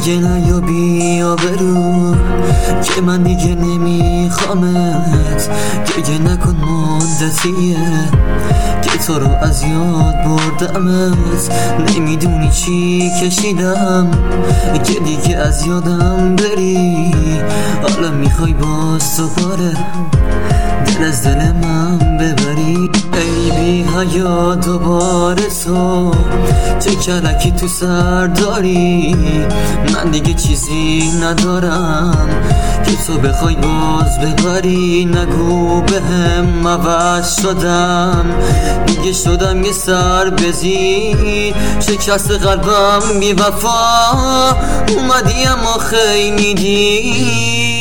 دیگه نیا بیا برو که من دیگه نمیخوامت. دیگه نکن مدتیه که تو رو از یاد بردمت. نمیدونی چی کشیدم که دیگه از یادم بری. حالا میخوای باز دوباره دل از دل من ببری. ای بی حیا دوباره تو چه کلکی تو سر داری. من دیگه چیزی ندارم که تو بخوای باز ببری. نگو بهم عوض شدم دیگه شدم یه سر بزی. شکست قلبم بی وفا اومدی اما خیلی میدی.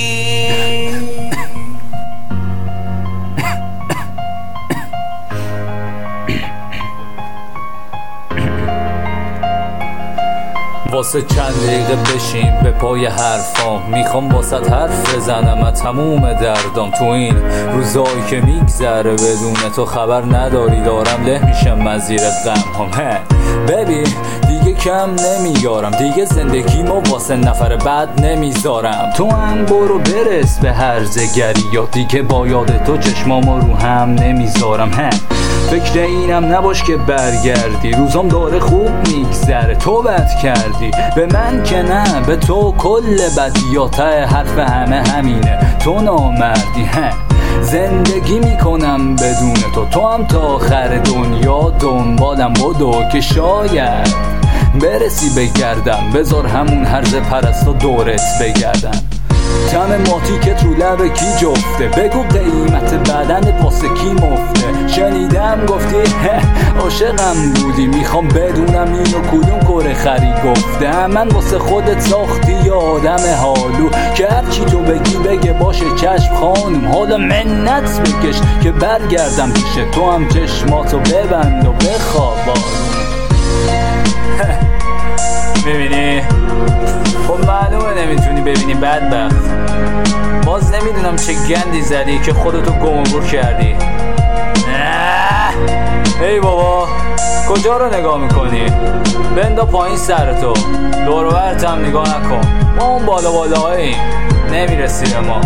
واسه چند دقیقه بشین به پای حرفام. میخوام واسه حرف بزنم از تموم دردام. تو این روزایی که میگذره بدون تو خبر نداری دارم له میشم از زیر غم هم. ببین دیگه کم نمیارم، دیگه زندگیمو واسه نفر بعد نمیذارم. تو هم برو برس به هرزگری یا دیگه با یاد تو چشمامو رو هم نمیذارم. فکر اینم نباش که برگردی، روزام داره خوب میگذره تو بد کردی. به من که نه به تو کل بدیات حرف همه همینه تو نامردی. زندگی میکنم بدون تو هم تا آخر دنیا دنبالم بدو که شاید برسی بگردم. بذار همون هرز پرستا دورت بگردن. تم ماتیکت رو لب کی جفته، بگو قیمت بدن واسه کی مفته. شنیدم گفتی عاشقم بودی، میخوام بدونم اینو کدوم کره خری گفته. من واسه خودت ساختی یه آدم حالو که هرچی تو بگی بگه باشه چشم خانم. حالا منت بکش که برگردم پیش تو هم چشماتو ببند و بخواب. میبینی؟ خب معلومه نمیتونی ببینی بدبخت. باز نمیدونم چه گندی زدی که خودتو گمگور کردی. ای بابا کجا رو نگاه میکنی؟ بندا پایین سرتو، دور و برتم نگاه نکن. ما اون بالا بالاییم نمیرسی به ما.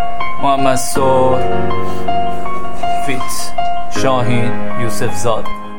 محمد سور فیت شاهین یوسف زاد.